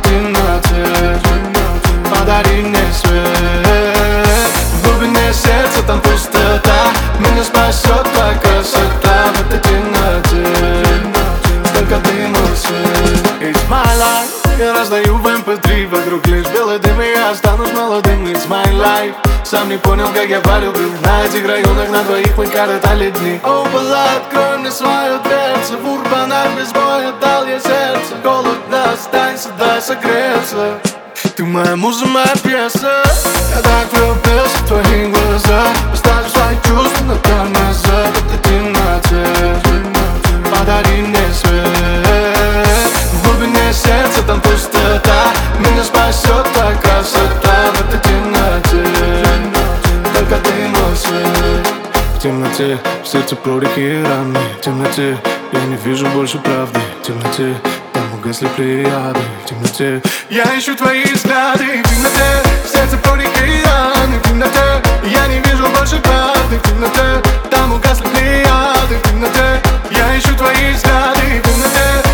темноте. Подари мне свет. В глубине сердца там пустота. Меня спасет твоя красота. В этой темноте только ты мой свет. It's my life. Я раздаю в MP3, вокруг лишь белый дым, и я останусь молодым. It's my life. Сам не понял, как я полюбил. На этих районах на двоих мы коротали дни. О, была, открой мне свою дверцу. В урбанах без боя дал я сердце. Холодно, останься, дай согреться. Ты моя муза, моя пьеса. Я так влюбился в твои глаза. Оставлю свои чувства на тормоза. В этой темноте подари мне свет. В глубине сердца там пустота. Меня спасет твоя красота. В этой темноте только ты мой свет. В темноте в сердце прорехи и раны. В темноте я не вижу больше правды. В темноте там угасли плеяды. В темноте я ищу твои взгляды. В темноте в сердце прорехи и раны. В темноте я не вижу больше правды. В темноте там угасли плеяды. В темноте я ищу твои взгляды. В темноте